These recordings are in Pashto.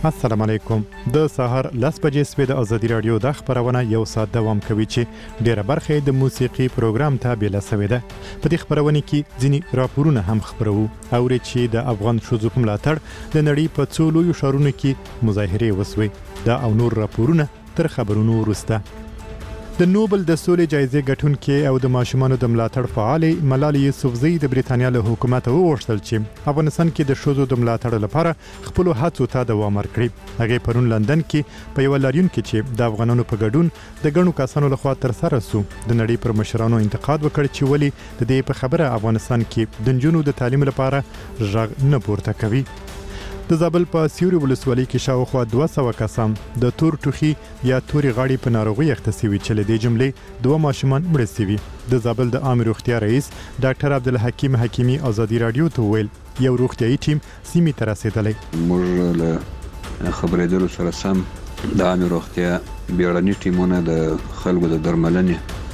السلام علیکم. د سهار 10 بجې سوي د ازادي رادیو د خبرونه یو ساعت دوام کوي چې ډیره برخه د موسیقي پروګرام ته بیل سوي ده. په دې خبرونه کې ځینی راپورونه هم خبرو او چې د افغان شوزو په ملاتړ د نړۍ په څو لویو ښارونو کې مظاهره وسوي. دا او نور راپورونه تر خبرونو وروسته. د نوبل د سولې جایزې ګټونکي او د ماشومانو د ملاتړ فعال ملالۍ یوسفزۍ د بریتانیا له حکومت وغوښتل چې افغانستان کې د شوزو د ملاتړ لپاره خپل هڅو ته دوام ورکړي. هغه پرون لندن کې په یو لاریون کې چې د افغانانو په ګډون د ګڼو کسانو لخوا تر سره سو د نړۍ پر مشرانو انتقاد وکړ چې ولی د دې په خبره افغانستان کې د نجونو د تعلیم لپاره ژغ نه پورته کوي. د زابل په سیوري ولسوالۍ کې شاوخوا 200 کسان د تور ټوخي یا توري غاړې په ناروغي اخته شوي چې له دې جملې 2 ماشومان مړه شوي. د زابل د عام روغتیا رئیس ډاکټر عبدالحکیم حکیمی ازادي رادیو ته ویل یو روغتیايي ټیم سیمې ته رسیدلی. موږ له خبرېدلو سره سم د عام روغتیا بیړني ټیمونه د خلکو د درملنې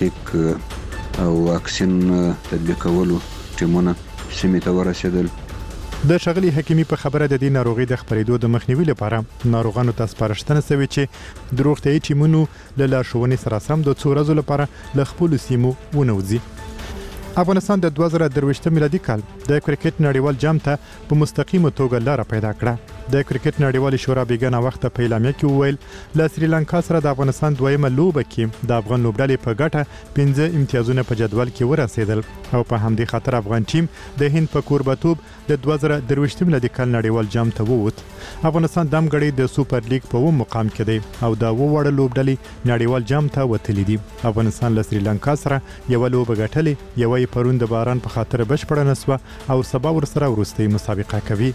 تحقیق او واکسین تطبیقولو ټیمونه سیمې ته ورسېدل. د شغلی حکیمی په خبره د دې ناروغي د خبرېدو د مخنیوي لپاره ناروغانو ته سپارښتنه شوې چې د روغتیايي ټیمونو له لارښوونې سره سم د څو ورځو لپاره له خپل سیمو ونوځي. افغانستان د 2023 میلادي کال د کرکټ نړیوال جام ته په مستقیمه توګه لار پیدا کړه. د کرکټ نړیوال شورا بیګنه وخت په اعلامیه کې وویل له سریلانکا سره د افغانستان دویمه لوبه کې د افغان لوبډلې په ګټه 15 امتیازونه په جدول کې ورسېدل او په همدې خاطر افغان ټیم د هند په کوربتوب د 2023 میلادي کال نړیوال جام ته ووت. افغانستان دم غړي د سوپر لیګ په مقام کې دی او دا وړ لوبډلې نړیوال جام ته وتلې دي. افغانستان له سریلانکا سره یو لوبه ګټلې یو پرون د باران په خاطر بشپړه نسوه او سبا ورسره وروستۍ مسابقه کوي.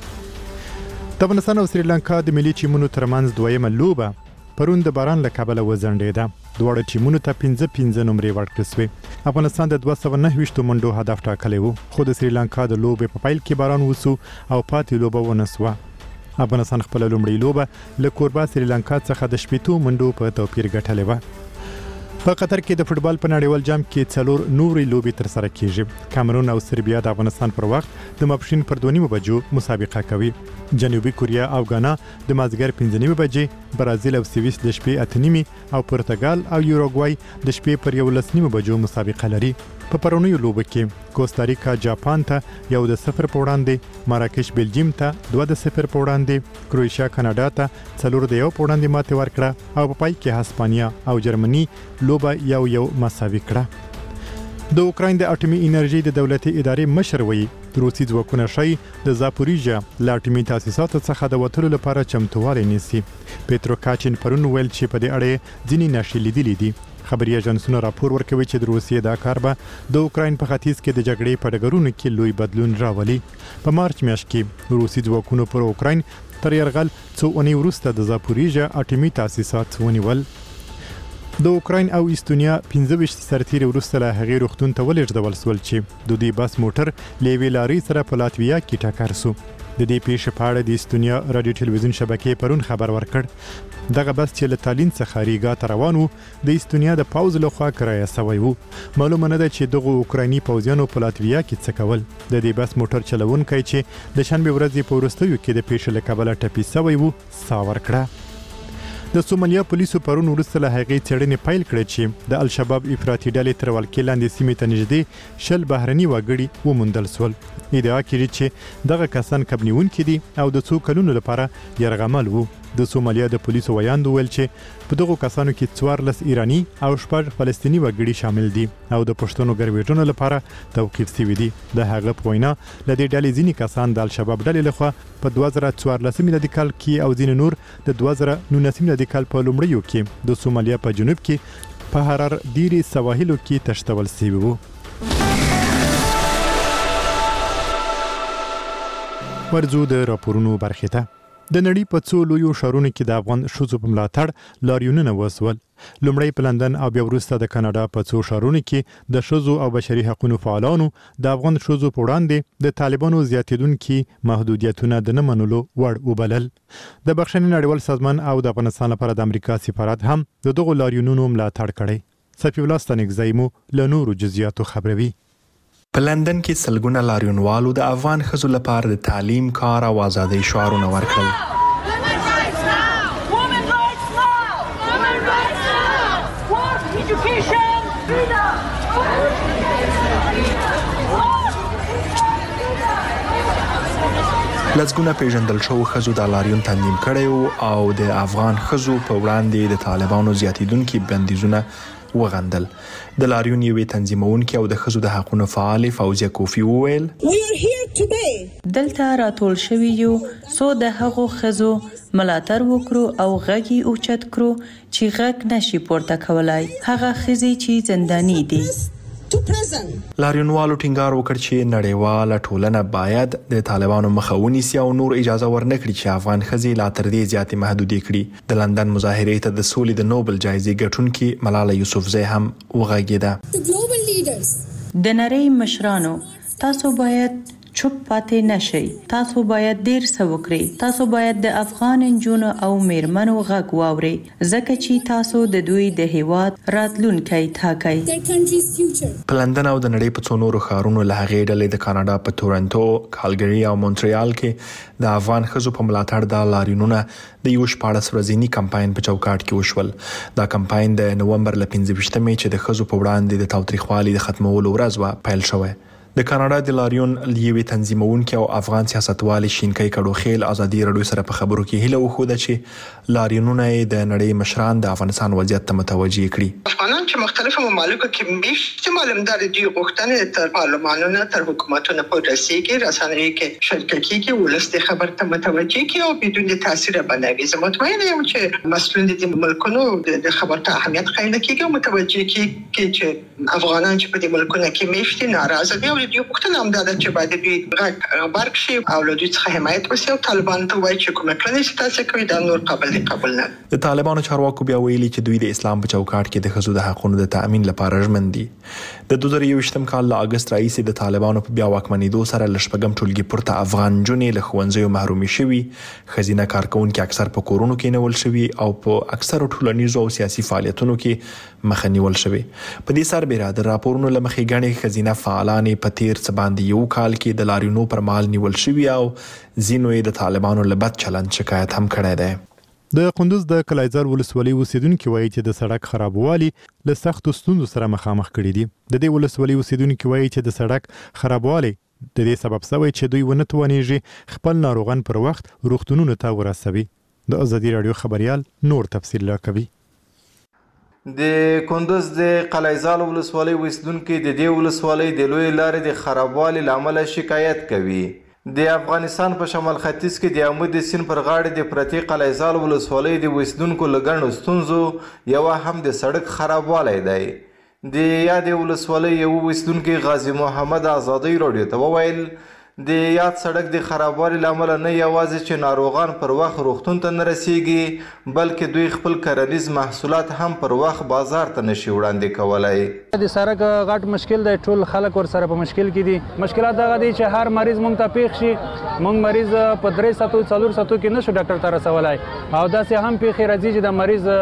د افغانستان او سریلانکا د ملي ټیمونو ترمنځ دویمه لوبه پرون د باران له کبله وځنډېده. دواړه ټیمونو ته 15 نمرې ورکړل شوې. افغانستان د 229 منډو هدف ټاکلی وو خو د سریلانکا د لوبې په پیل کې باران وسو او پاتې لوبه ونسوه. افغانستان خپل لومړی لوبه له کوربه سریلانکا څخه د 15 منډو په توپیر ګټلې و. په قطر کې د فوتبال په نړیوال جام کې 4 نورې لوبې تر سره کیږي. کامرون او سربیا د افغانستان پر وخت د ماپښین پر 2:30 بجو مسابقه کوي. جنوبي کوریا او غانا د مازیګر 5:30 بجې، برازیل او سویس د شپې 8:30 او پرتګال او یوروګوای د شپې پر 11:30 بجو مسابقه لري. په پرونیو لوبو کې کوستاریکا جاپان ته 1-0 په وړاندې، مراکش بلجیم ته 2-0 په وړاندې، کروشیا کاناډا ته 4-1 په وړاندې ماتې ورکړه او په پای کې هسپانیا او جرمني لوبه 1-1 مساوي کړه. د اوکراین د اټومي انرژي د دولتي ادارې مشر وایي روسي ځواکونه شي د زاپوریژا له اټومي تاسیساتو څخه د وټلو لپاره چمتووالی نیسي. پیترو کاچین پرون ویل چې په دې اړه ځینې نشي لیدلې دي. خبري ایجنسونو راپور ورکوي چې د روسیې دا کار به د اوکراین په ختیځ کې د جګړې په ډګرونو کې لوی بدلون راولي. په مارچ میاشت کې روسي ځواکونو پر اوکراین تر یرغل څو اونۍ وروسته د زاپوریژا اټومي تاسیسات ونیول. د اوکراین او استونیا 15 سرتیري وروسته له هغې روغتون ته ولېږدول شول چې د دوی بس موټر له یوې لارۍ سره په لاتویا کې ټکر شو. د دې پیښې په اړه د استونیا رادیو ټلویزیون شبکې پرون خبر ورکړ. دغه بس چې له تالین څخه ریګا ته روان وو د استونیا د پوځ لخوا کرایه شوی وو. معلومه نه ده چې دغه اوکرایني پوځیانو په لاتویا کې څه کول. د دې بس موټر چلونکی چې د شنبه ورځې په وروستیو کې د پیښې له کبله ټپي شوی وو ساه ورکړه. د سومالیا پولیسو پرون وروسته له هغې څېړنې پیل کړې چې د الشباب افراطي ډلې تر ولکې لاندې سیمې ته نږدې 10 بهرني وګړي وموندل شول. ادعا کېږي چې دغه کسان کبنیونکي دي او د څو کلونو لپاره یرغمل وو. د سومالیا د پولیسو ویاندو ویل چې په دغو کسانو کې 14 ایرانی او 6 فلسطینی وګړي شامل دي او د پښتنو ګرویډونو لپاره توقیف شوي دي. د هغه په وینا له دې ډلې ځینې کسان د الشباب ډلې لخوا په 2014 میلادي کال کې او ځینې نور د 2019 میلادي کال په لومړیو کې د سومالیا په جنوب کې په هرر ډیری سواحلو کې تشتول شوي وو. ورځو د راپورونو برخه ته د نړۍ په څو لویو ښارونو کې د افغان ښځو په ملاتړ لاریونونه وسول. لومړی په لندن او بیا وروسته د کاناډا په څو ښارونو کې د ښځو او بشري حقوقو فعالانو د افغان ښځو په وړاندې د طالبانو زیاتېدونکي محدودیتونه د نه منلو وړ وبلل. د بخښنې نړیوال سازمان او د افغانستان لپاره د امریکا سفارت هم د دغو لاریونونو ملاتړ کړی. صفي الله ستانکزی مو له نورو جزئیاتو خبروي. په لندن کې سلګونه لاریونوالو د افغان ښځو لپاره د تعلیم، کار او ازادۍ شعارونه ورکړل. لسګونه پیژندل شوو ښځو دا لاریون تنظیم کړی او د افغان ښځو په وړاندې د طالبانو زیاتیدونکي بندیزونه وغندل. د لاریون یوې تنظیمونکي او د ښځو د حقونو فعالې فوزیه کوفی وویل دلته راټول شوي یو څو د هغو ښځو ملاتړ وکړو او غږ یې اوچت کړو چې غږ نشي پورته کولای، هغه ښځې چې زنداني دي. لاریونوالو ټینګار وکړ چې نړیواله ټولنه باید د طالبانو مخه ونیسي او نور اجازه ورنکړي چې افغان ښځې لا تر دې زیاتې محدودې کړي. د لندن مظاهرې ته د سولې د نوبل جایزې ګټونکي ملاله یوسفزۍ هم وغږېده. د نړۍ مشرانو، تاسو باید چوپ پاتې نشئ، تاسو باید ډیر څه وکړئ، تاسو باید د افغان نجونو او میرمنو غږ واورئ ځکه چې تاسو د دوی د هیواد راتلونکی ټاکئ. په لندن او د نړۍ په څو نورو ښارونو له هغې ډلې د کاناډا په تورنټو، کالګري او مونټریال کې د افغان ښځو په ملاتړ دا لاریونونه د یو 14 ورځني کمپاین په چوکاټ کې وشول. دا کمپاین د نومبر له 15مې چې د ښځو په وړاندې د تاوتریخوالي د ختمولو ورځ وه پیل شوی. د کاناډا د لاریون یوې تنظیمونکي او افغان سیاستوالې شینکۍ کډوخیل ازادي راډیو سره په خبرو کې هیله وښوده چې لاریونونه یې د نړۍ مشران د افغانستان وضعیت ته متوجه کړي. افغانان چې مختلفو ممالکو کې میشتې معلومدار دي غوښتنې تر پارلمانونو تر حکومتونو پورې رسیږي، رسنیو کې شرکت کیږي، ولس د خبر ته متوجه کیږي او بدون تاثیر بنوي. زه مطمئن یم چې مسؤلین د ملکونو د خبر ته اهمیت قایل کیږي او متوجه کیږي چې افغانان چې په دې ملکونو کې میشتې ناراضه دي او دوی غوښتنه هم دا ده چې باید دوی غږ برق شي او له دوی څخه حمایت وشي او طالبانو ته وایي چې کومه کړنې چې تاسو کوي دا نور قبول نه. د طالبانو چارواکو بیا ویلي چې دوی د اسلام په چوکاټ کې د ښځو د حقونو د تأمین لپاره ژمن دي. د 2021 کال له اگست راهیسې د طالبانو په بیا واکمنېدو سره له شپږم ټولګي پورته افغان نجونې له ښوونځیو محرومې شوي، ښځینه کارکوونکي اکثر په کورونو کې نیول شوي او په اکثرو ټولنیزو او سیاسي فعالیتونو کې مخه نیول شوي. په دې سربېره د راپورونو له مخې ګڼې ښځینه فعالانې په تیر څه باندې یو کال کې د لاریونو پر مهال نیول شوي او ځینو یې د طالبانو له بد چلند شکایت هم کړی دی. د کندوز د کلایزر ولسوالۍ اوسیدونکو وایي چې د سړک خرابوالي له سختو ستونزو سره مخامخ کړي دي. د دې ولسوالۍ اوسیدونکو وایي چې د سړک خرابوالي د دې سبب شوی چې دوی ونه توانېږي خپل ناروغان پر وخت روغتونونو ته ورسوي. د ازادي راډیو خبريال نور تفصیل راکوي. د کندوز د قلعهزال ولسوالۍ اوسیدونکو د دې ولسوالۍ د لوی لارې د خرابوالي لامل شکایت کوي. د افغانستان په شمال ختیځ کې د عمود سیند پر غاړه د پرتی قلعهزال ولسوالۍ د اوسیدونکو له ګڼو ستونزو یوه هم د سړک خرابوالی دی. د یادې ولسوالۍ یو اوسیدونکی غازي محمد ازادي راډیو ته وویل د یاد سړک د خرابوالي له امله نه یوازې چې ناروغان پر وخت روغتون ته نه رسیږي بلکې دوی خپل کرنیز محصولات هم پر وخت بازار ته نشي وړاندې کولی. د سړک غټ مشکل دی، ټول خلک ورسره په مشکل کې دي. مشکلات دغه دي چې هر مریض مونږ ته پیښ شي، مونږ مریض په 3 ساعتو 4 ساعتو کې نشو ډاکټر ته رسولای او داسې هم پیښې راځي چې د مریض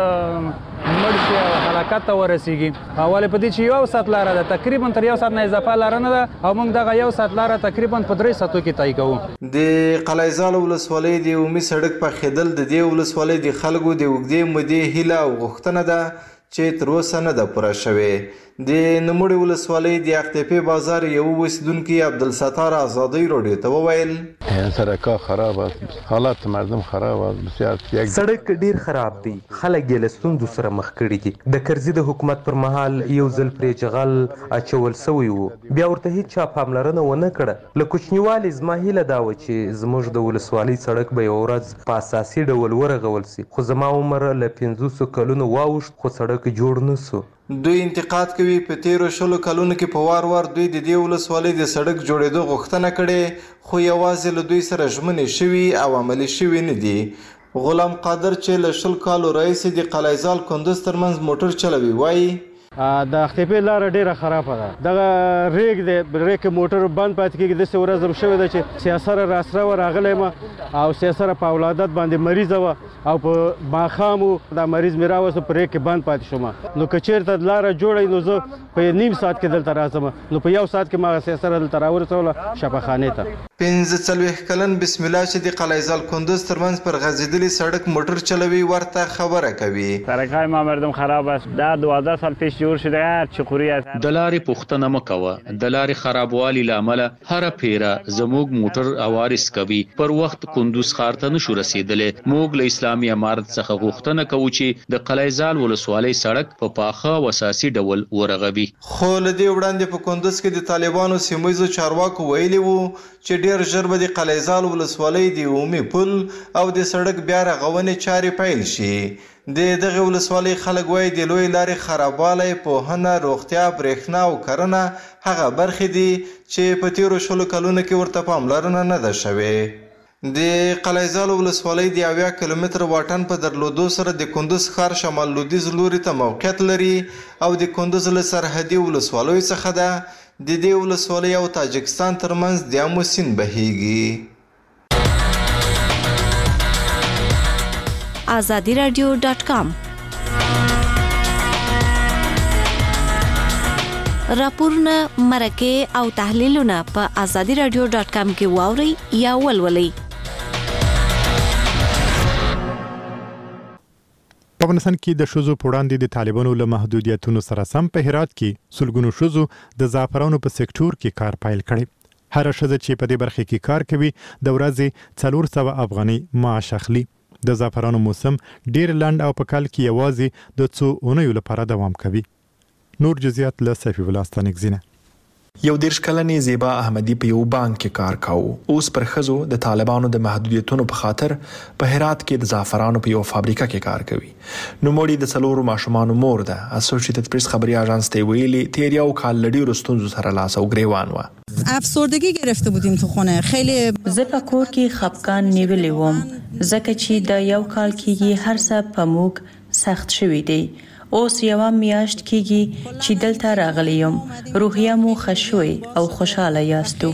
مړ شي او هلاکت ته ورسیږي. ولې په دې چې یو ساعت لاره ده، تقریبا تر یو ساعت نه اضافه لاره نه ده او موږ دغه یو ساعت لاره تقریبا په 3 ساعتو کې طی کوو. د قلعهزال ولسوالۍ د عمومي سړک پخېدل د دې ولسوالۍ د خلکو د اوږدې مودې هیله او غوښتنه ده چې تر اوسه نه ده پوره شوې. د نوموړې ولسوالۍ د اختیپې بازار یو اوسیدونکي عبدالستار ازادي راډیو ته وویل سړکا خراب است، حالات مردم خراب است، بسیار سړک ډیر خراب دی، خلک یې له ستونزو سره مخ کړي دي. د کرزي د حکومت پر مهال یو ځل پرې جغل اچول سوی وو، بیا ورته هیڅ چا پاملرنه ونه کړه. له کوچنیوالي زما هیله دا وه چې زموږ د ولسوالۍ سړک به یوه ورځ په اساسي ډول ورغول سي، خو زما عمر له 50 کلونو واوښت خو سړک جوړ نه سو. دوی انتقاد کوي په تیرو 20 کلونو کې په وار دوی د دې ولسوالۍ د سړک جوړېدو غوښتنه کړې خو یوازې له دوی سره ژمنې شوي او عملي شوي نه دي. غلام قادر چې له 20 کالو راهیسې د قلعهزال کندوز ترمنځ موټر چلوي وایي د اختیپې لاره ډیره خرابه ده. دغه ریګ دی، ریګ موټر بند پاتې کېږي. داسې ورځ هم شوې ده چې سیاسره راسره راغلی یم او سیاسره په اولادت باندې مریضه وه او په ماښام دا مریض مې راوسته په ریګ کې بند پاتې شوم. نو که چېرته لاره جوړه نو زه په 1.5 ساعت کې دلته راځم، نو په 1 ساعت کې ما سیاسره دلته راورسوله شفاخانې ته. 45 کلن بسم الله چې د قلعه‌زال کندوز ترمنځ پر غځېدلي سړک موټر چلوي ورته خبره کوي. سرک‌های ما مردم خراب است. 12 سال پیش جوړ شده هر چقوری است. د لارې پوښتنه مکوه. د لارې خرابوالي لامل هر پیره زموږ موټر اوارس کوي. پر وخت کندوز ښار ته نشو رسیدلې. موږ له اسلامي امارت څخه غوښتنه کوو چې د قلعه‌زال ولسوالۍ سړک په پاخه او اساسي ډول ورغوي. خو له دې وړاندې په کندوز کې د طالبانو سیمه‌ییزو چارواکو ویلي وو چې ډېر ژر به د قلعه‌زال ولسوالۍ د عمومي پل او د سړک بیا رغونې چارې پیل شي. د دغه ولسوالۍ خلک وایي د لوی لارې خرابوالی، پوهنه، روغتیا، برېښنا او کرنه هغه برخې دي چې په تیرو 20 کلونو کې ورته پاملرنه نه ده شوې. د قلعه‌زال ولسوالۍ د 70 کیلومتر واټن په درلودو سره د کندوز ښار شمال لویدیځ لوري ته موقعیت لري او د کندوز له سرحدي ولسوالیو څخه ده. د دې ولسوالۍ او تاجکستان ترمنځ د امو سیند بهیږي. azadiradio.com راپورونه، مرکې او تحلیلونه په azadiradio.com کې واورئ یا ولولئ. په افغانستان کې د ښځو په وړاندې د طالبانو له محدودیتونو سره سم په هرات کې سلګونو ښځو د زعفرانو په سکتور کې کار پیل کړی. هر ښځه چې په دې برخه کې کار کوي د ورځې 400 افغانۍ معاش اخلي. د زعفرانو موسم ډیر لنډ او په کال کې یوازې د څو اونیو لپاره دوام کوي. نور جزئیات له سفی ولاستانګزینه. 11 کلنې زیبا احمدی په یو بانک کې کار کاوه. اوس پر ښځو د طالبانو د محدودیتونو په خاطر په هرات کې د زعفرانو په یو فابریکه کې کار کوي. نو مړی د څلورو ماشومانو مور ده. اسوسییټډ پریس خبري اژانس ته ویلي تیر یو کال لړی رستونزو سره لاس او گریوان و. افسردگی گرفته بودیم تو خونه. خیلی زه په کور کې خپګان نیولې وم ځکه چې د یو کال کې هر څه په موږ سخت شوی دی. اوس یو میاشت کېږي چې دلته راغلی یم. روحیه مو خوشوي او خوشاله یاستو.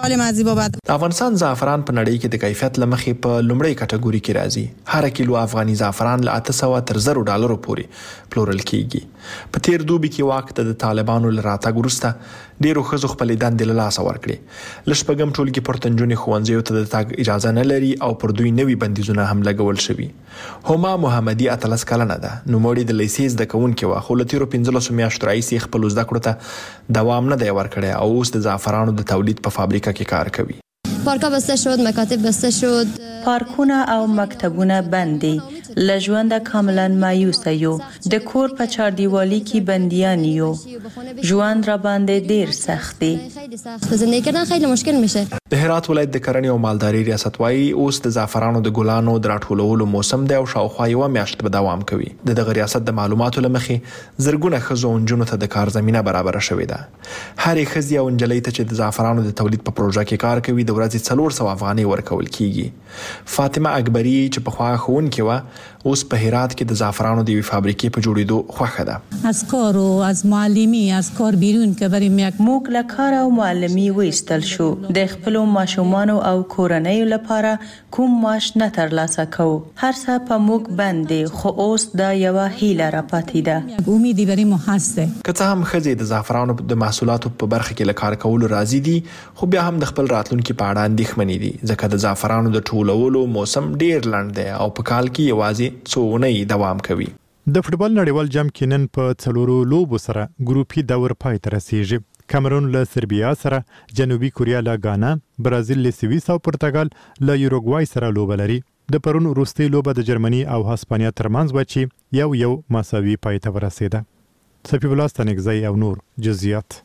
د افغانستان زعفران په نړۍ کې د کیفیت لمخې په لومړی کټګوري کې راځي. هر کیلو افغاني زعفران له 800 تر $1000 پورې پلورل کیږي. په تیر دوبي کې وخت د طالبانو لراتګ وروسته ډیرو ښځو خپلې دندې له لاسه ورکړې. لشپږم ټولګي پورتنجونې ښوونځیو ته د تګ اجازه نه لري او پر دوی نوي بندیزونه هم لګول شوي. هما محمدي 13 کلنه ده. نوموړې د لیسې زده کوونکې وه خو له تیرو 15 میاشتو راهیسې خپلو زده کړو ته دوام نه دی ورکړی او اوس د زعفرانو د تولید په فابریکه کې کار کوي. پارکا بسته شد، مکاتب بسته شد. پارکونه او مکتبونه بند دي. له ژونده کاملا مایوسه یو. د کور په چاردیوالي کې بندیان یو. ژوند را باندې ډیر سخت دی. زندگی کردن خیلی مشکل میشه. د هرات ولایت د کرنې او مالداري ریاست وايي اوس د زعفرانو د ګلانو د راټولولو موسم دی او شاوخوا یوه میاشت به دوام کوي. دغه ریاست د معلوماتو له مخې زرګونه ښځو او نجونو ته د کار زمینه برابره شوې ده. هرې ښځې او نجلۍ ته چې د زعفرانو د تولید په پروژه کې کار کوي د ورځې 400 افغانۍ ورکول کیږي. فاطمه اکبری چې پخوا ښوونکې وه اوس په هرات کې د زعفرانو د یوې فابریکې په جوړېدو خوښه ده. از کار و از معلمی از کار بیرون که بریم یک موږ له کار او معلمي وایستل شو. د خپلو ماشومانو او کورنیو لپاره کوم معاش نه ترلاسه کوو. هر څه په موږ بند دی خو اوس دا یوه هیله را پاتې ده. امیدی برای ما هسته. که څه هم ښځې د زعفرانو د محصولاتو په برخه کې له کار کولو راضي دي خو بیا هم د خپل راتلونکي په اړه اندېښمنې دي ځکه د زعفرانو د ټولولو موسم ډیر لنډ دی او په کال کې یوازې څو اونۍ دوام کوي. د فوټبال نړیوال جام کې نن په 4 لوبو سره ګروپي دور پای ته رسیږي. کامرون له سربیا سره، جنوبي کوریا له غانا، برازیل له سویس او پرتګال له یوروګوای سره لوبه لري. د پرون وروستۍ لوبه د جرمني او هسپانیا ترمنځ و چې یو مساوي پای ته ورسېده. سفی ولاستانګزی او نور جزئیات.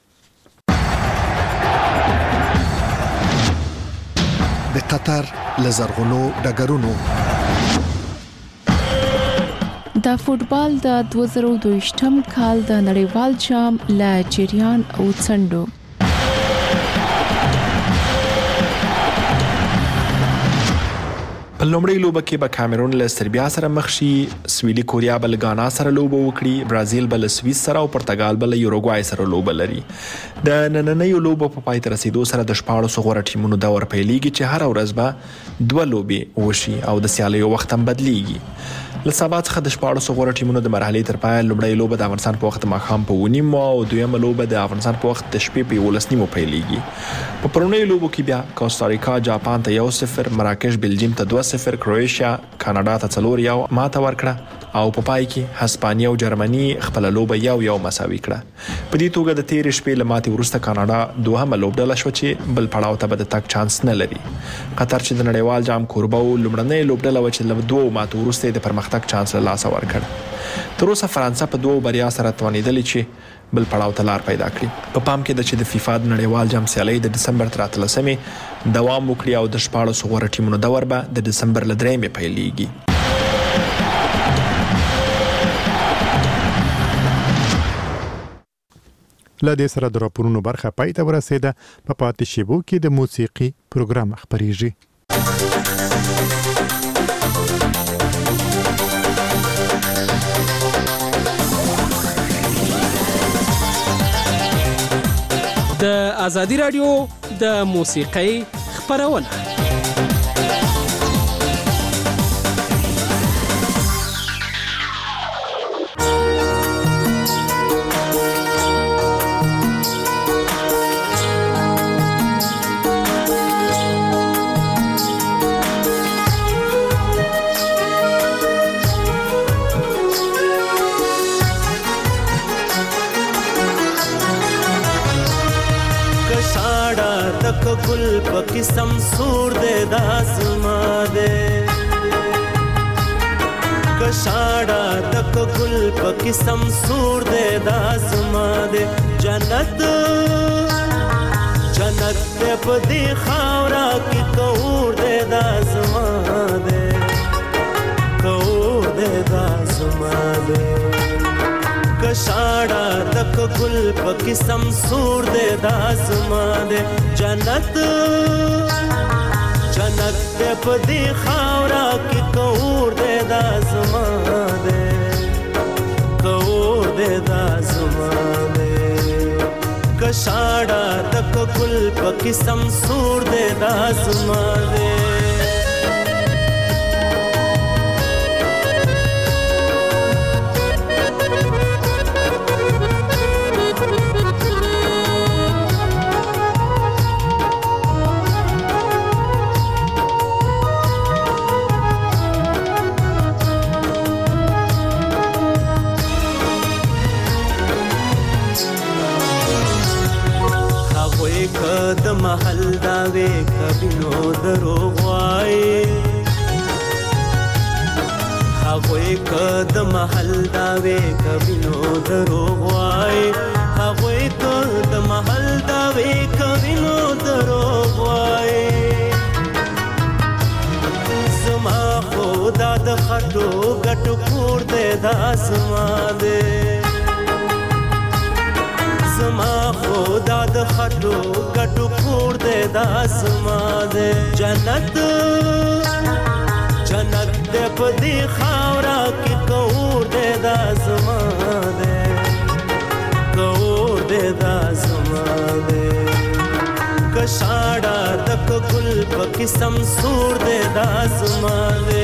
د قطر لزرغونو ډګرونو د فوټبال د 2022م کال د نړیوال جام له جریان او څنډو په لومړۍ لوبه کې به کامرون له سربیا سره مخ شي، سویلي کوریا به له غانا سره لوبه وکړي، برازیل به له سویس سره او پرتګال به له یوروګوای سره لوبه لري. د نننیو لوبو په پای ته رسیدو سره د 14 غوره ټیمونو دور پیلېږي چې هر ورځ به 2 لوبې وشي او د سیالیو وخت هم بدلیږي. له سبا څخه د 14 غوړه ټیمونو د مرحلې تر پای لومړی لوبه د افغانستان په وخت ماښام په 9:30 او دویمه لوبه د افغانستان په وخت د شپې په 11:30 پیلېږي. په پرونی لوبو کې بیا کوستاریکا جاپان ته 1-0، مراکش بلجیم ته 2-0، کروئیشیا کاناډا ته 4 ماته ورکړه او په پای کې هسپانیا او جرمني خپل لوبه 1-1 مساوي کړه. په دې توګه د تیر شپې لماتې ورسته کاناډا دوهمه لوبډله شو چې بل پړاو ته به د تک چانس نه لري. قطر چې د نړیوال جام کوربه و لومړنۍ لوبډله و چې له 2 ماتو ورسته د پرمختګ چانس له لاسه ورکړ. تر اوسه فرانسه په 2 بریا سره توانېدلې چې بل پړاو ته لار پیدا کړي. په پام کې د چې د فیفا د نړیوال جام سیالي د دسمبر تر 13مې دوام وکړي او د 14 غوړه ټیمونو دور به د دسمبر ل 3مې پیلېږي. له دې سره د راپورونو برخه پای ته ورسېده. په پاتې شیبو کې د موسیقي پروګرام خبرېږي. د ازادي رادیو د موسیقۍ خبرونه. गुल पकिसम सूर दे दासमा दे कशाड़ा तक गुल पकिसम सूर दे दासमा दे जन्नत जन्नत पे पदी खावरा की कौर दे दासमा दे कौर दे दासमा दे कशाड़ा तक गुल पकिसम सूर दे दासमा दे जन्नत जन्नत पे पदी खावरा की कौर दे दासमा दे कौर दे दासमा दे कशाड़ा तक गुल पकिसम सूर दे दासमा दे د محل داوي کبینو دروغوای هغه کد محل داوي کبینو دروغوای هغه کد محل داوي کبینو دروغوای زما خدا د خټو غټو کور دې داسما دې زما خدا د خټو غټو کور دې داسما دې جنت جنت دې پدی خاورا کی کور دې داسما دې کور دې داسما دې کشاڑا تک گل پکسم سور دې داسما دې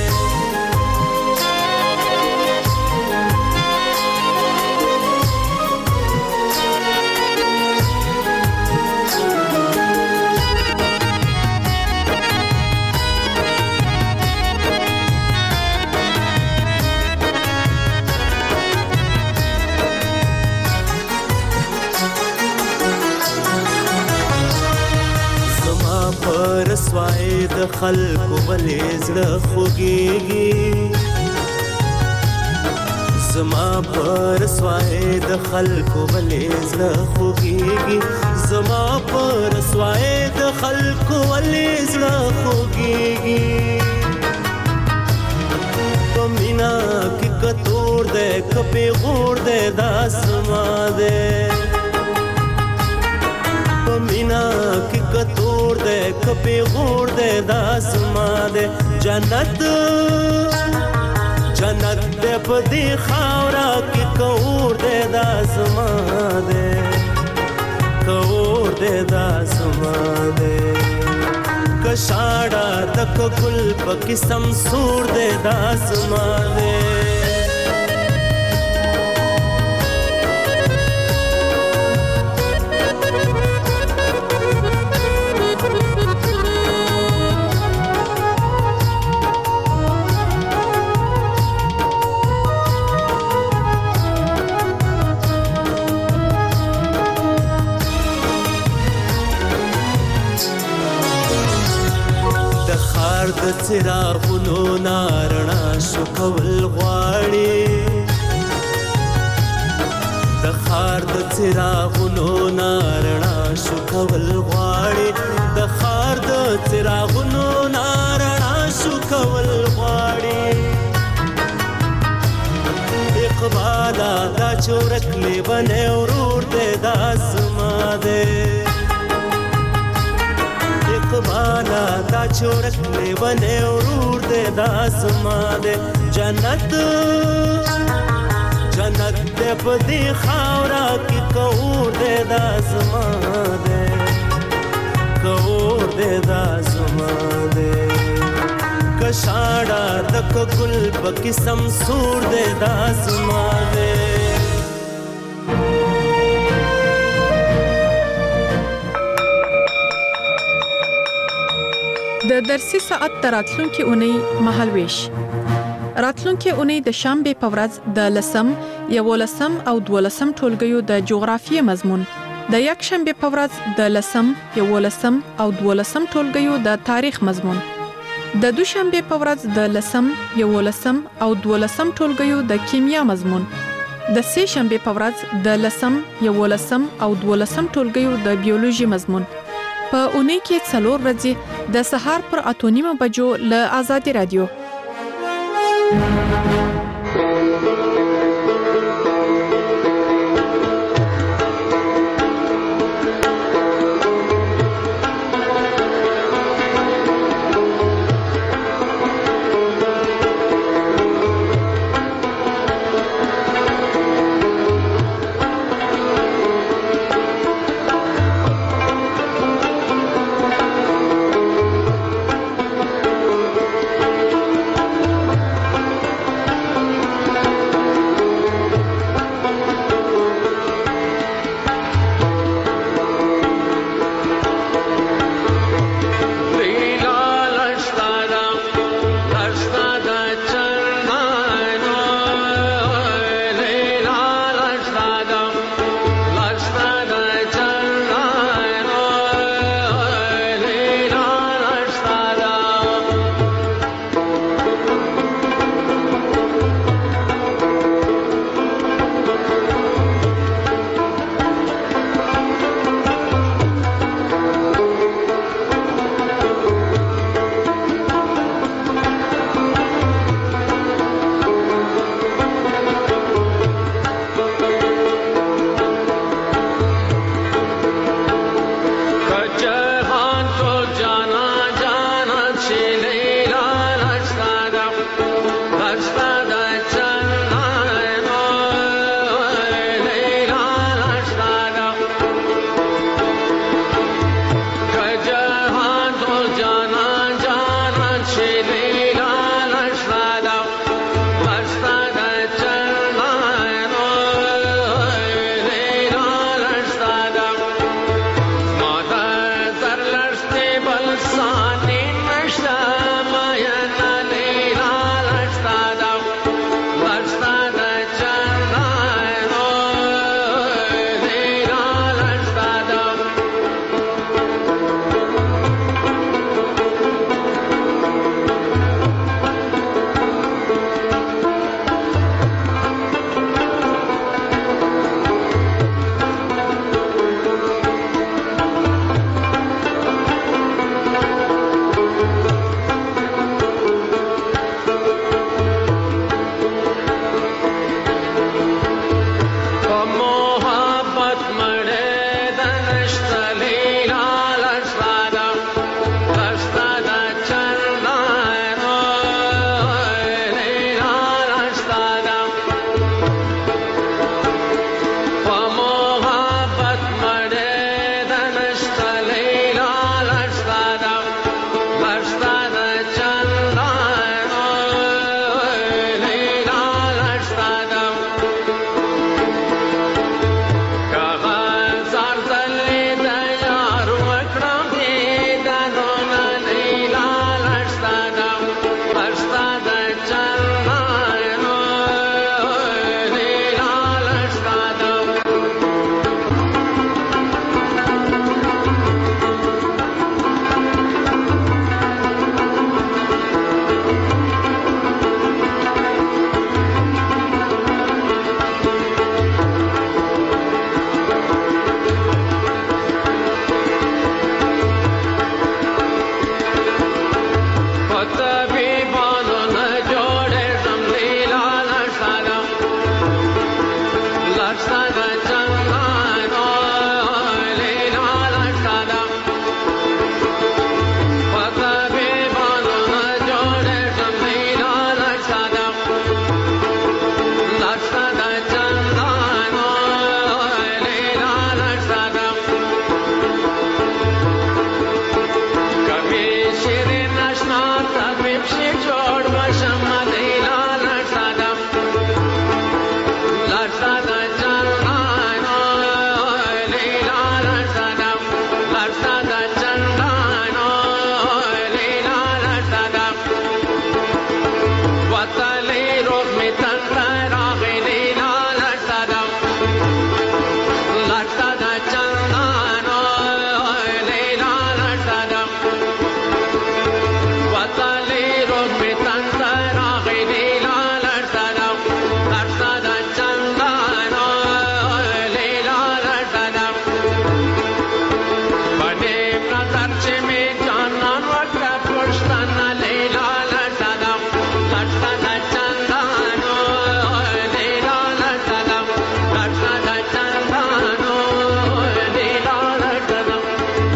رسوای د خلکو ولې زړه خوږیږي زما پر رسوای د خلکو ولې زړه خوږیږي زما پر رسوای د خلکو ولې زړه خوږیږي پمینا کی کتور دې کپی غور دې داسما دې پمینا کی کتور دې کپی غور دې داسما دې جنت جنت دې پدی خاورا کی کور دې داسما دې کور دې داسما دې کشاړه د ګل په قسم سور دې داسمانه د څراغونو نارڼا شو کول غواړي د خار د څراغونو نارڼا شو کول غواړي د خار د څراغونو نارڼا شو کول غواړي اقبالا دا چورک لیبنه ورور دې داسما دې بالا دا چورک لیوانه ورور دې داسمانه جنت جنت دې په دې خاورا کې کور دې داسمانه کور دې داسمانه کشاړه د ګل په قسم سور دې داسمانه د درسي ساعت راتلونکي اونۍ مهالويش راتلونکي اونۍ د شنبه په ورځ د لسم یولسم او دولسم ټولګیو د جغرافیې مضمون د یک شنبه په ورځ د لسم یولسم او دولسم ټولګیو د تاریخ مضمون د دوشنبه په ورځ د لسم یولسم او دولسم ټولګیو د کیمیا مضمون د سه شنبه په ورځ د لسم یولسم او دولسم ټولګیو د بیولوژي مضمون په اونۍ کې څلور ورځې د سهار پر 8:30 بجو له آزادي رادیو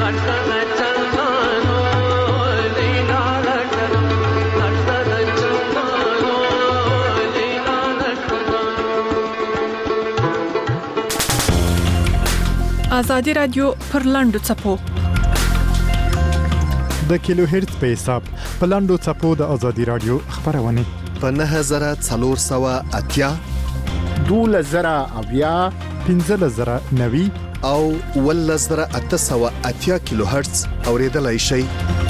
ازادي رادیو پر لاندو چپو د کیلو هرتز په حساب په لاندو چپو د ازادي رادیو خبرونه په 9480 2000 1590 او 1880 کیلو هرتز اوریدلای شئ.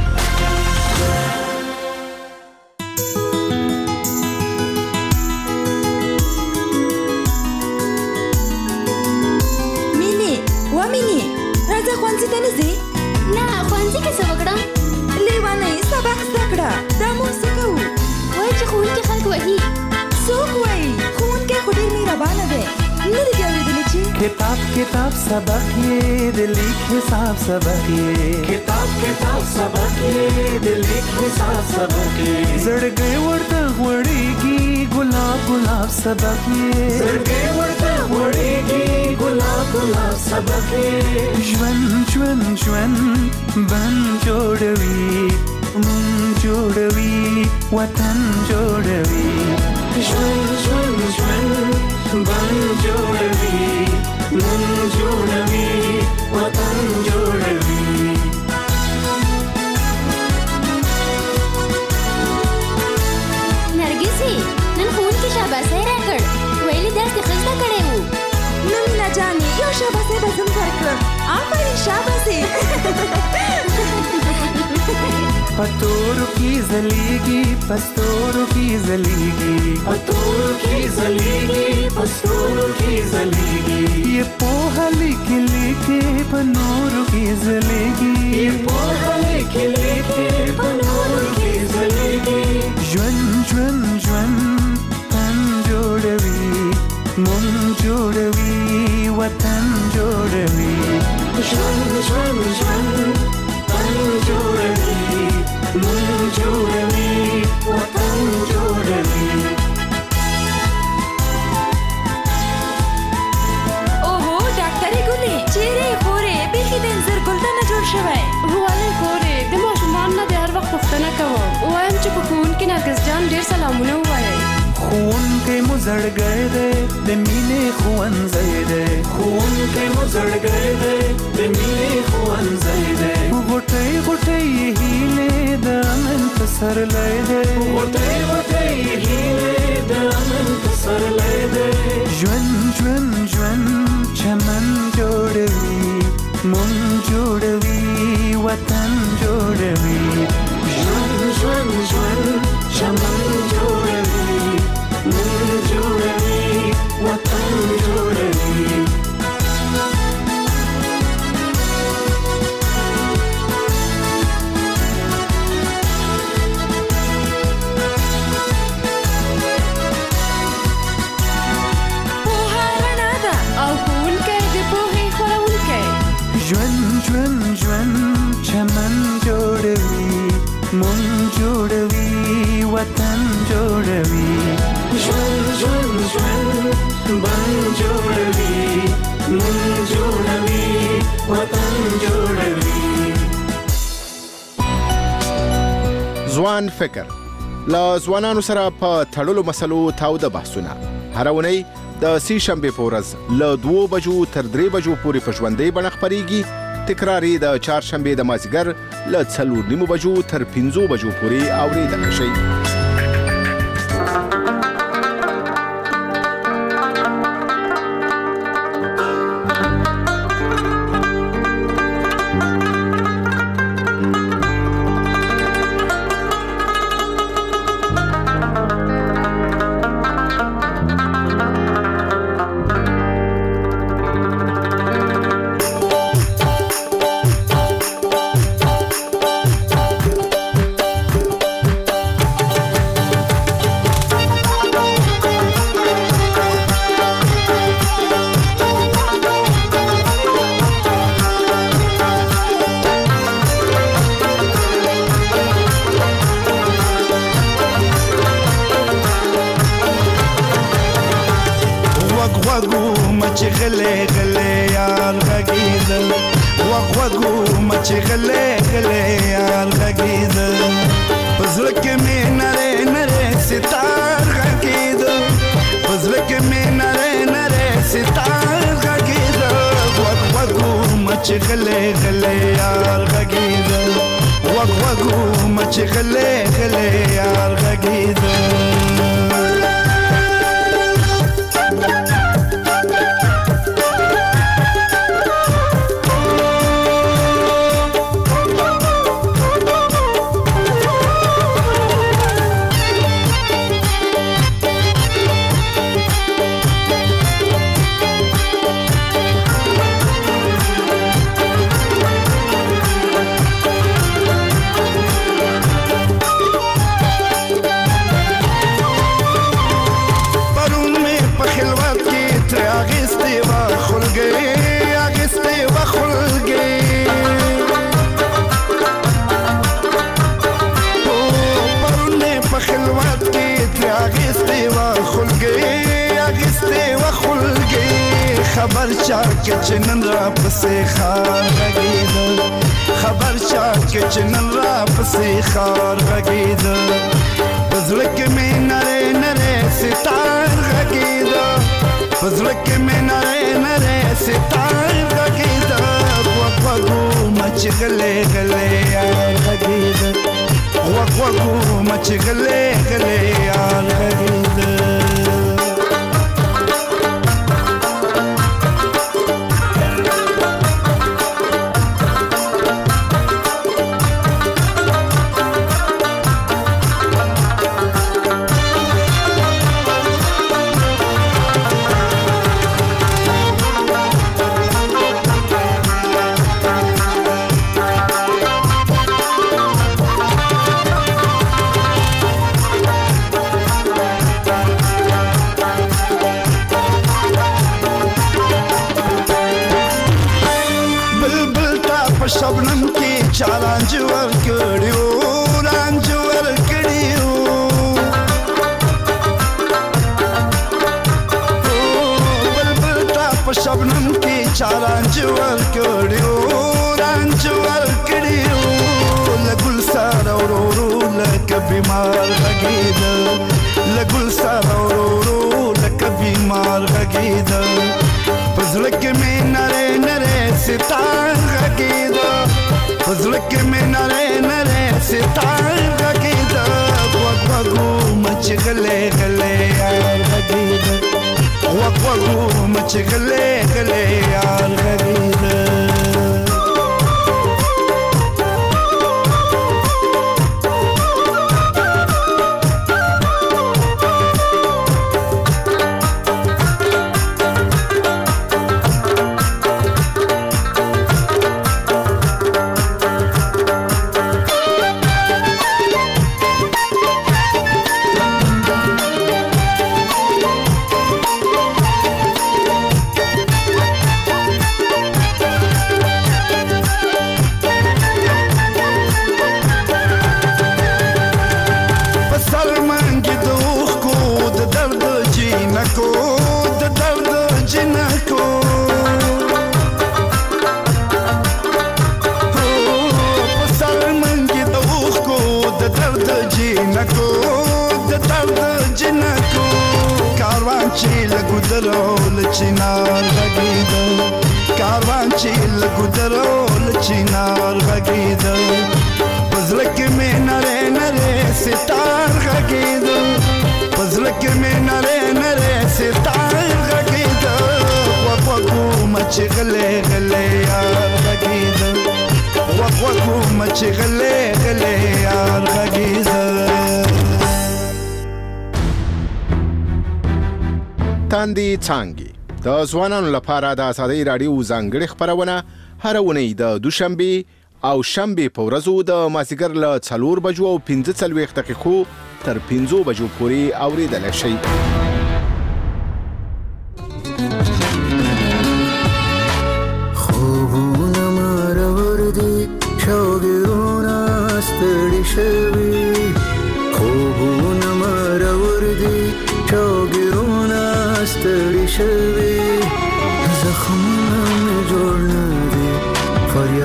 किताब सबक ये दिल हिसाब सबक ये किताब सबक ये दिल हिसाब सबक ये जड़ गए वर्ता वड़ेगी गुलाब सबक ये जड़ गए वर्ता वड़ेगी गुलाब सबक ये ज्वन बन जोड़वी मन जोड़वी वतन जोड़वी ज्वन बन जोड़वी मन जोड़वी वतन जोड़वी. नरगिसी नन खून की शाबाशी राकड़ वैली दर्स खस्ता करे हूँ नमी ना जाने यो शाबाशी बसम करकर आफरी शाबाशी पतोर की जलीगी पस्तोर की जलीगी पतोर की जलीगी पस्तोर की जलीगी ये पोहा लिखे लिखे पनोर की जलीगी ये पोहा लिखे लिखे पनोर की जलीगी ज्वन तन जोड़वी मन जोड़वी वतन जोड़वी ज्वन तन जोड़वी मन जोड़वी वतन जोड़वी. ओहो डाक्टरी गुली चेहरे खोरे बिल्की देंजर गुलदना जोड़ शवाय वाले खोरे दमा शुमान ना दे हर वक्त पुख्तना कहो वायम चुप खून के नरगिस जान ढेर सलामुना हुआ है खून के मुजड़ गए दे मीने खुअन ज़ैदे खून के मुजड़ गए दे मीने खुअन ज़ैदे गुटे ये हीले दामन सर ले दे गुटे ये हीले दामन सर ले दे ज्वन चमन जोड़वी मन जोड़वी वतन जोड़वी ज्वन चमन जोड़वी मन जोड़वी वतन जोड़वी. ज्वन चमन जोड़वी मन जोड़वी वतन जोड़वी ज्वन बन जोड़वी मन जोड़वी वतन जोड़वी. ځوان فکر له ځوانانو سره په تړلو مسلو تاوده بحثونه هر اونۍ د سې شنبې په ورځ له 2 بجو تر 3 بجو پورې په ژوندۍ بڼه خپرېږي. تکراري د چهارشنبې د مازدیګر له 4:30 بجو تر 5 بجو پورې اورېدل شي. وغوغو مچ غلې غلې یار غږیده پزړه کې مې نره نره ستار غږیده پزړه کې مې نره نره ستار غږیده وغوغو مچ غلې غلې یار غږیده وغوغو مچ غلې غلې یار غږیده خبر چا کې چنن را پسې خار غږیده خبر چا کې چنن را پسې خار غږیده پزړه کې مې نره نره ستار غږیده پزړه کې مې نره نره ستار غږیده وغوغو مچ غلې غلې یار غږیده وغوغو مچ غلې غلې یار غږیده شبنم کې چالانج ور کړیو رانج ور کړیو بلبل تا په شبنم کې چالانج ور کړیو رانج ور کړیو لګل سره ورورو لکه بیمار غږیده لګل سره ورورو لکه بیمار غږیده پزړه کې مې نره نره ستار غږیده پزړه کې مې نره نره ستار غږیده وغوغو مچ غلې غلې یار غږیده وغوغو مچ غلې غلې یار غږیده چنار غږیده کاروان چې لګو درول چنار غږیده پزړه کې مې نره نره ستار غږیده پزړه کې مې نره نره ستار غږیده وغوغو مچ غلې غلې یار غږیده وغوغو مچ غلې غلې یار غږیده تاندې څانګې د ځوانانو لپاره د ازادۍ راډیو ځانګړې خپرونه هر اونۍ د دوشنبه او شنبه په ورځو د مازیګر له 4 بجو او 15 دقیقو تر 15 بجو پورې اوریدل شي. خوبونه مرور دي شوګرونه ستړي شوي خوبونه مرور دي شوګرونه ستړي شوي زخمونه جوړ نه دي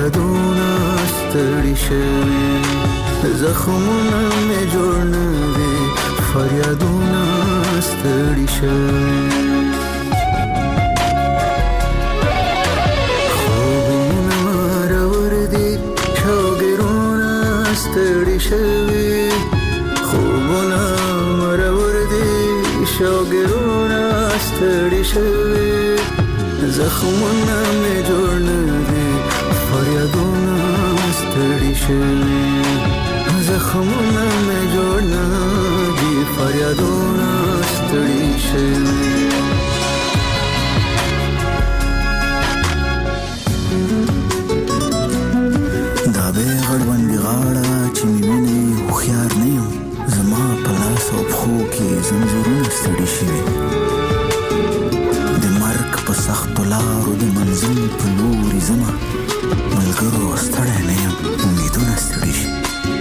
ستړي شوي زخمونه مې جوړ نه دي فریادونه ستړي شوي خوبونه مرور دي شوګرونه ستړي شوي خوبونه مرور دي شوګرونه ستړي شوي زخمونه مې جوړ نه دي فریادونه ستړي شوي زخمونه مې جوړ نه دي فریادونه ستړي شوي دا به غړوندې غاړه چې مې ویني هوښیار نه یم زما په لاس او پښو کې زنځیرونه ستړي شوي د مرګ په سختو لارو د منزل په لوري ځمه ملګرو ستړی نه یم امیدونه ستړي شي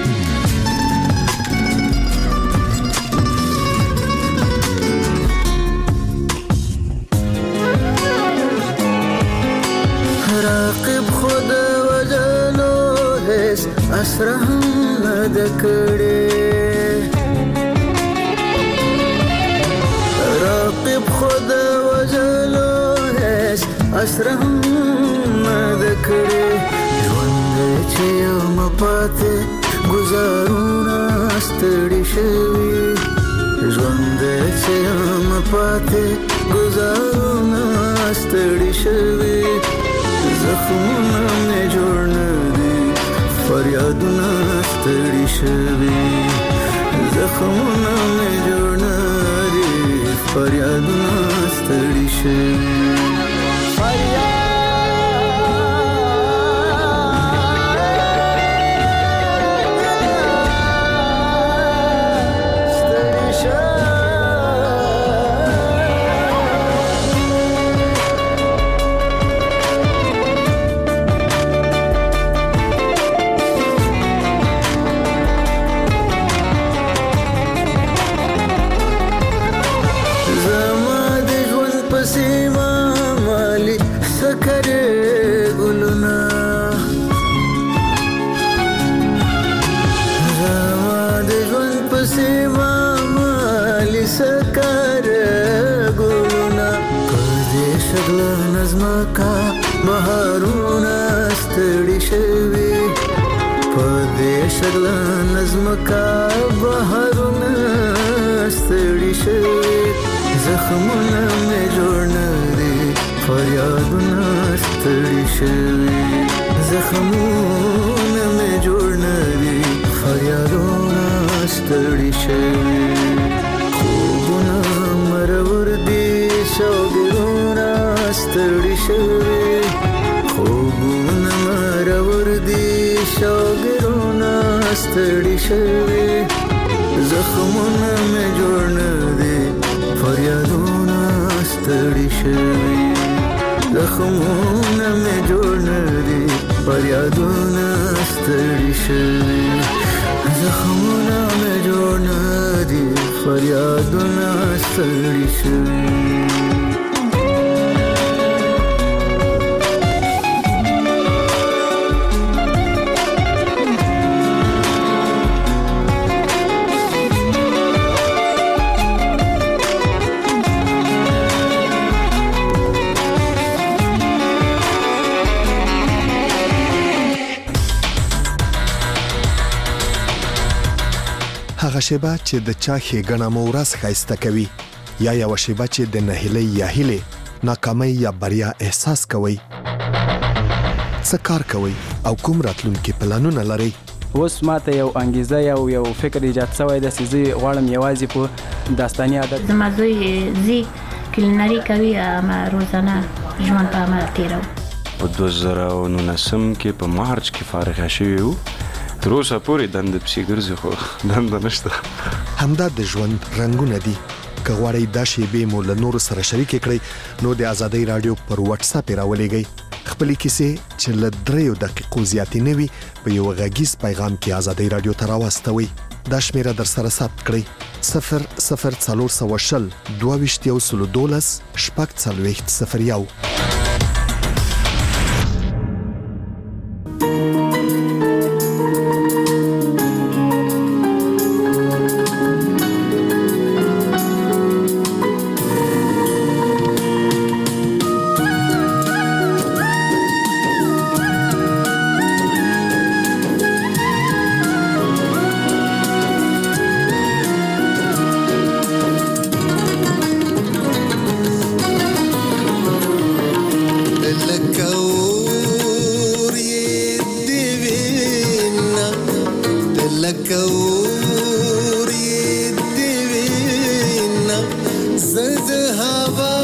راقب خود وجلو هیڅ اسره هم نه ده کړې راقب خود وجلو هیڅ اسره هم نه ده کړې ژوند چې یم پاتې ګزارونه ستړي شوي ژوند چې یم پاتې ګزارونه ستړي شوي زخمونه مې جوړ نه دي فریادونه ستړي شوي زخمونه مې جوړ نه دي فریادونه ستړي شوي نظمکا بهارونه ستړي شوي په دې شګل نظمکا بهارونه ستړي شوي زخمونه مې جوړ نه دي فریادونه ستړي شوي زخمونه مې جوړ نه دي فریادونه ستړي شوي خوبونه مرور دي شوګرونه ستړي شوي خوبونه مرور دي شوګرونه ستړي شوي زخمونه مې جوړ نه دي فریادونه ستړي شوي زخمونه مې جوړ نه دي فریادونه ستړي شوي زخمونه مې جوړ نه دي فریادونه ستړي شوي هغه شیبه چې د چا ښېګڼه مو ورځ ښایسته کوي یا یوه شیبه چې د نهیلۍ یا هیلې ناکامۍ یا بریا احساس کوئ څه کار کوئ او کوم راتلونکي پلانونه لرئ اوس ماته یو انګیزه یو فکر ایجاد شوی دی چې زه غواړم یوازې په داستاني ادب زما زوی زی کلینري کوي اما روزانه ژوند په عمل تیرو په 2019 کې په مارچ کې فارغ شوی وو تر اوسه پورې دنده پسې ګرځي خو دنده نشته همدا د ژوند رنګونه دي که غواړئ دا شیبې مو له نورو سره شریکې کړئ نو د ازادۍ راډیو پر واتس اپ یې راولېږئ خپلې کیسې چې له 3 دقیقو زیاتې نه وي په یو غږیز پیغام کې ازادۍ راډیو ته راواستوئ دا شمیره در سره ثبت کړئ 00420 22 001 لکوري دی وینا زد هوا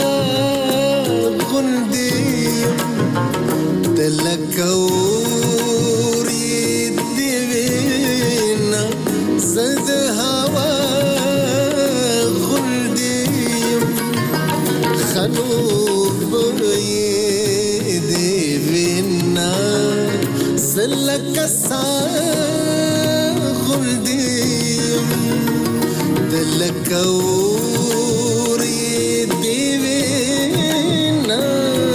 غندیم لکوري دی وینا زد هوا غندیم خنوب دی وینا زلک غلدیم دلکوری دیوینا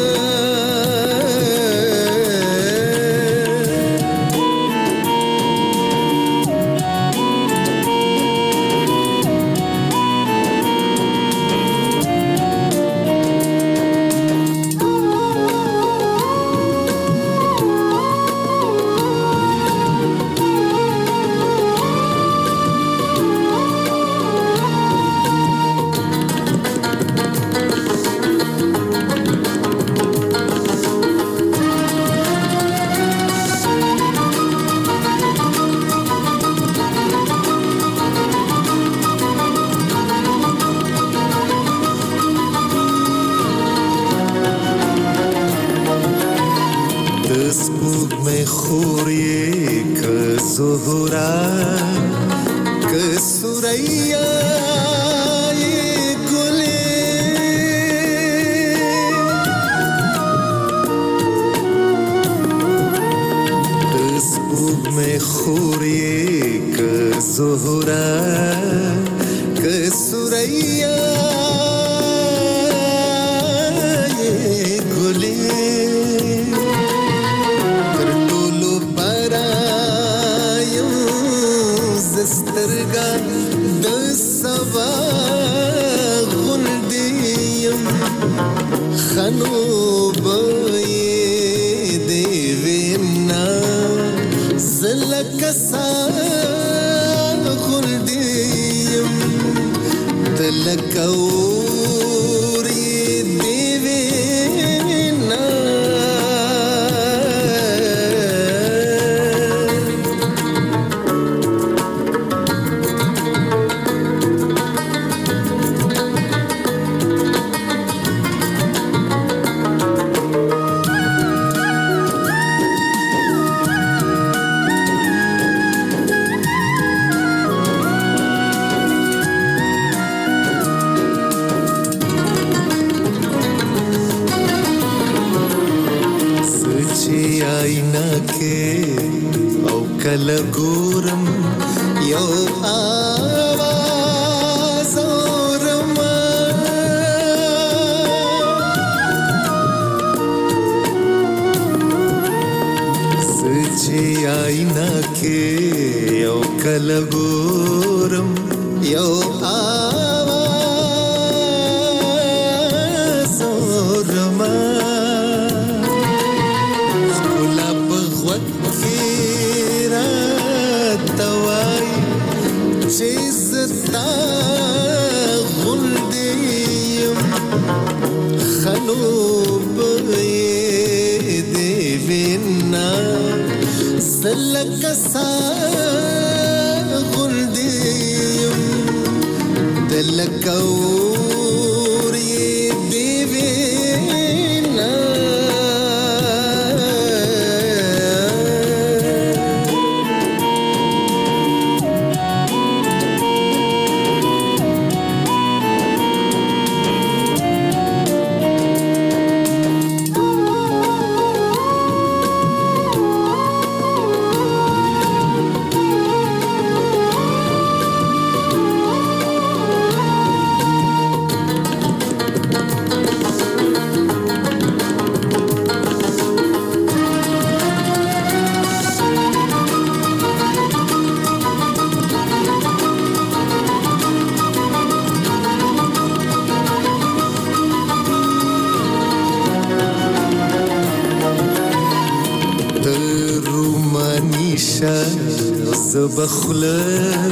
بخله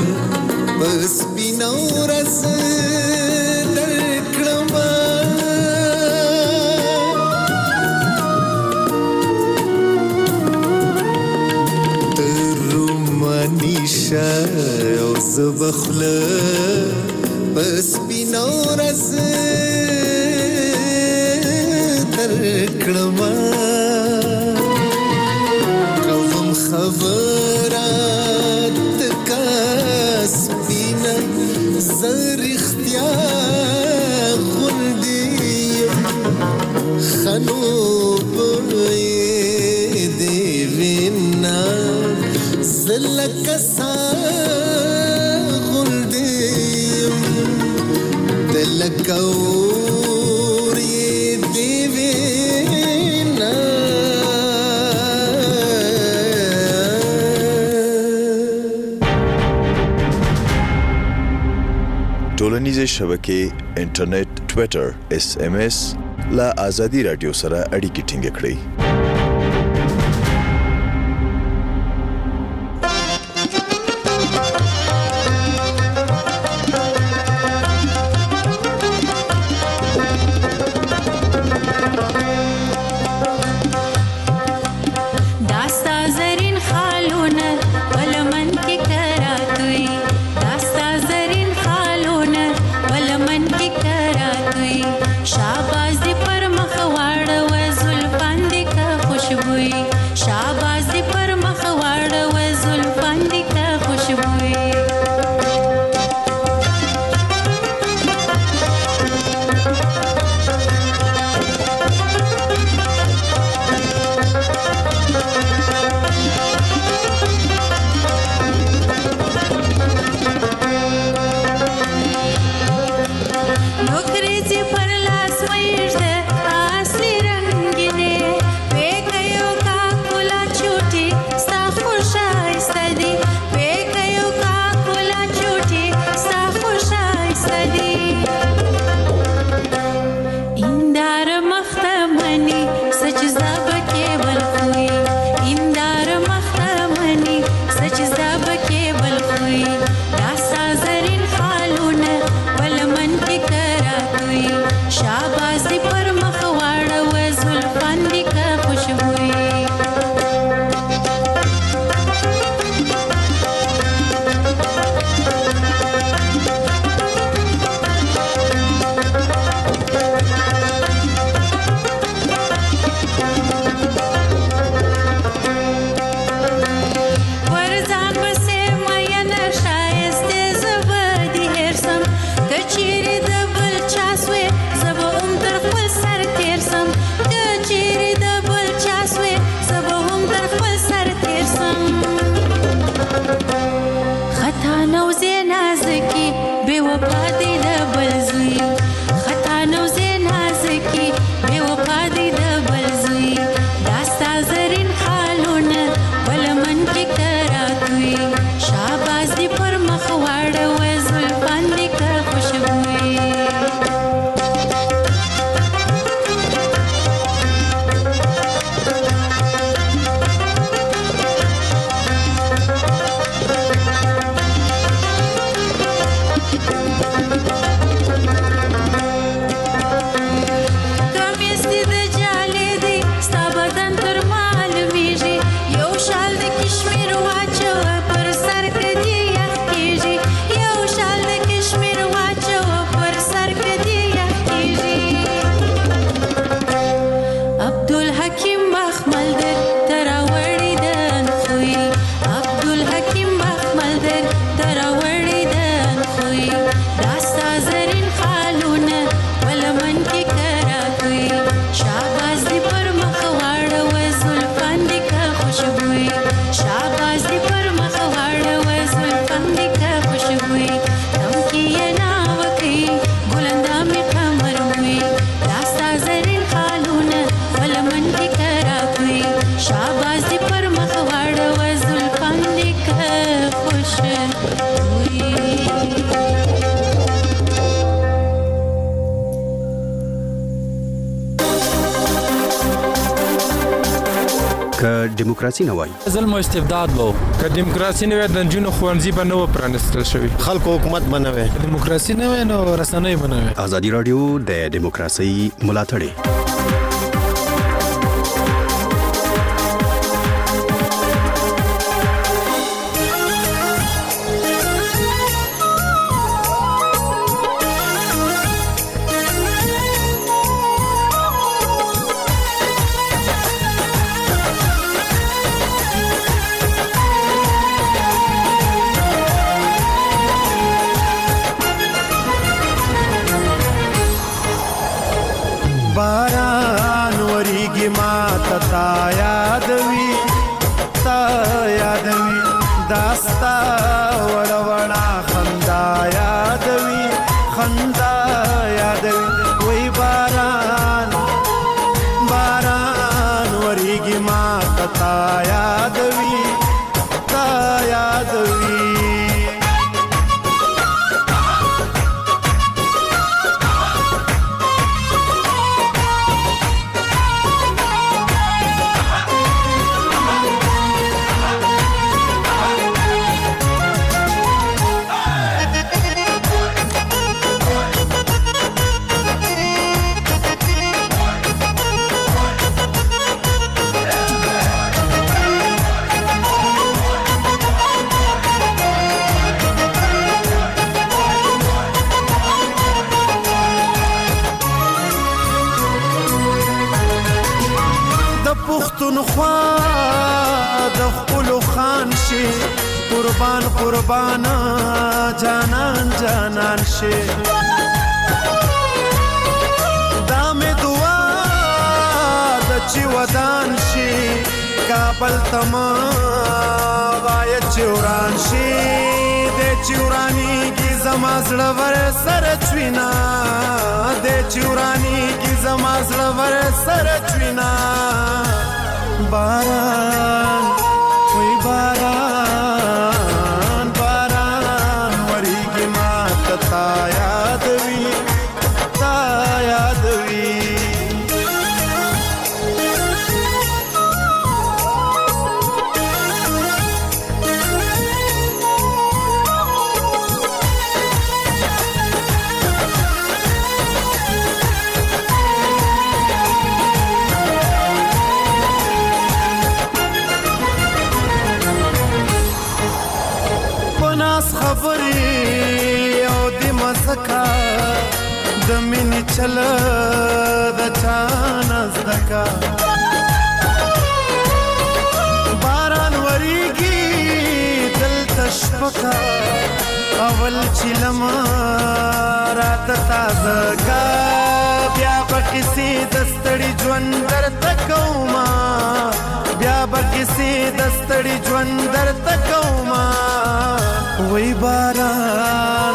بس بینور از درکړم تر رومانیش شه او زبخله پس بینورز در کړما کوم خبرات کاس بینا زر اختیار غندی خنو لکسا غلدیم دلکوری دیوینا ټولنیزې شبکې انټرنیټ ټویټر SMS لا آزادي رادیو سره اړیکې ټینګ کړئ. که دیموکراسي نه وای ظلم او استبداد وو که دیموکراسي نه وای د جنونو خوانزي به نو پرانستل شوی خلکو حکومت بنوي دیموکراسي نه وای نو رسنۍ بنوي آزادي رادیو د دیموکراسي ملاتړي داستا وړه وړه خندا یادوي خندا یادوي وای باران باران وریږي ما تا یادوي تا یادوي پښتونخوا د خپلو خان شي قربان قربان جانان جانان شي دا مې دعا د چې ودان شي کابل تما وای چوران شي د چورانی کی زما زړه ور سره چوینا د چورانی کی زما زړه ور سره چوینا باران وای باران باران وریږي ما تا یادوي تا یادوي خبرې او د مسکا د مینې چل د چانه زدکا باران وریږي دلته شپکا اول چې لمه راته تازه کا بیا به کیسې د ستړي ژوند درته کومه بیا به کیسې د ستړي ژوند درته کومه وای باران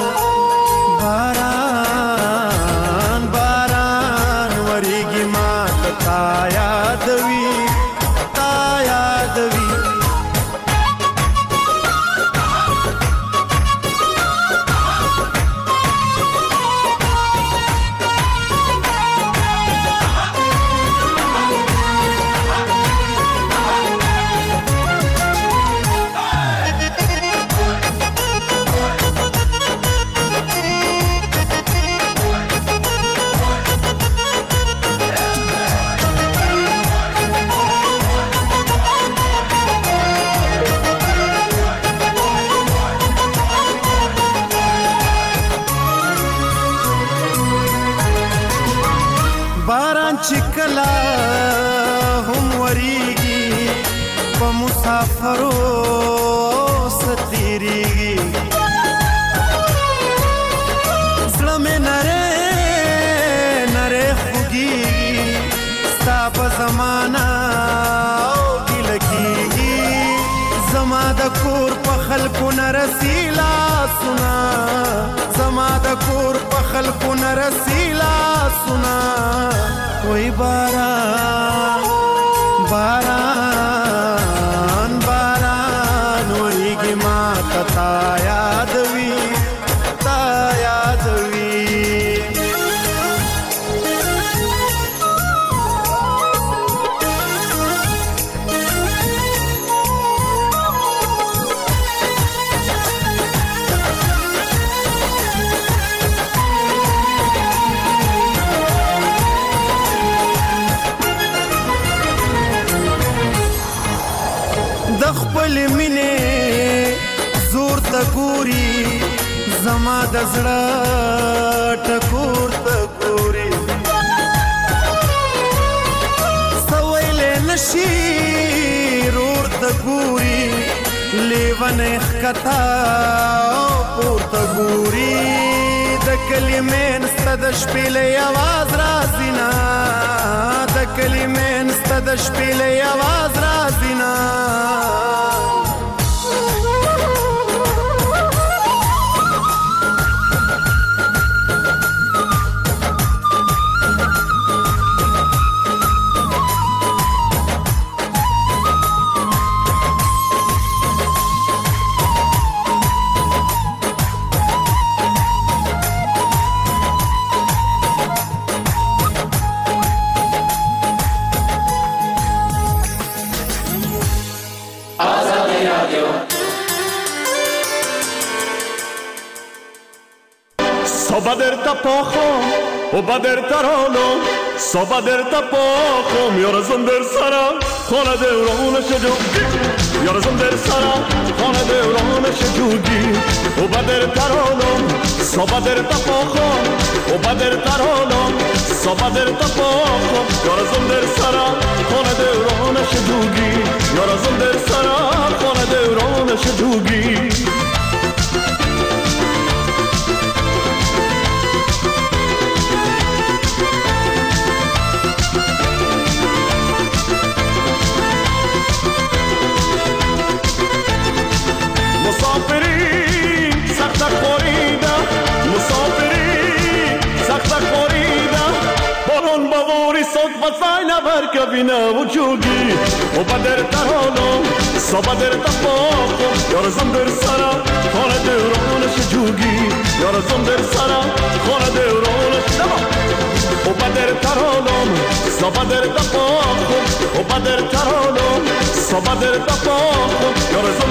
باران باران وریږي ما تا یادوي تا یادوي چکلا هم وریږي په مسافرو ستیریږي زړه مې نره نره خوږیږي ستا په زمانه او ګیله کېږي زما د کور په خلکو نه رسي لاسونه زما د کور په خلکو نه رسي لاسونه وای باران باران باران وریږي ما تا یادوي تا یادوي خپل مینې زور ته ګوري زما د زړه ټکور ته ګوري سویلې نشي رور ته ګوري لیونه ښکتا پورته ګوري د کلمې نسته د شپېلې اواز راځي نه د کلمې نسته د شپېلې اواز راځي نه رادیو صبح در تپاخم و بدر ترانو صبح در تپاخم یارزم در سرم خانه دورانش جوگی یارزم در سرم خانه دورانش جوگی و بدر ترانو صبح در تپاخم و بدر ترانو صبح در تپاخم یارزم در سرم خانه دورانش جوگی یارزم در سرم خانه دورانش جوگی مسافری سخت خوریده مسافری سخت خوریده بارون بواری صد و ساینا برکبینه و جوگی و بدر ترانم صبح در تپاخم یارزم در سرم خانه دورانش جوگی یارزم در سرم خانه دورانش و بدر ترانم صبح در تپاخم و بدر ترانم صبح در تپاخم یارزم